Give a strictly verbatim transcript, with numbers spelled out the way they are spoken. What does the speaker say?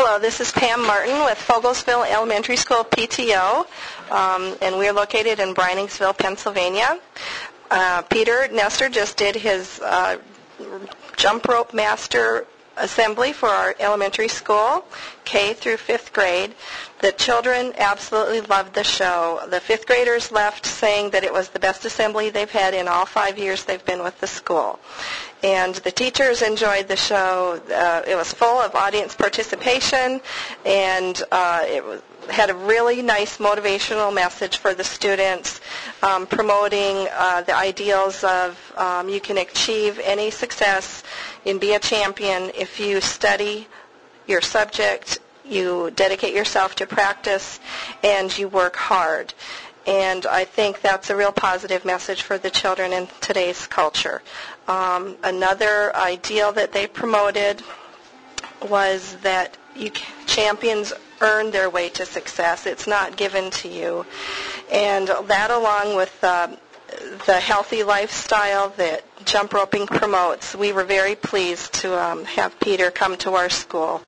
Hello, this is Pam Martin with Fogelsville Elementary School P T O, um, and we're located in Briningsville, Pennsylvania. Uh, Peter Nestor just did his uh, jump rope master assembly for our elementary school, K through fifth grade. The children absolutely loved the show. The fifth graders left saying that it was the best assembly they've had in all five years they've been with the school. And the teachers enjoyed the show. Uh, it was full of audience participation, and uh, it was, had a really nice motivational message for the students, um, promoting uh, the ideals of um, you can achieve any success and be a champion if you study your subject, you dedicate yourself to practice, and you work hard. And I think that's a real positive message for the children in today's culture. Um, another ideal that they promoted was that you champions earn their way to success. It's not given to you. And that, along with uh, the healthy lifestyle that jump roping promotes, we were very pleased to um, have Peter come to our school.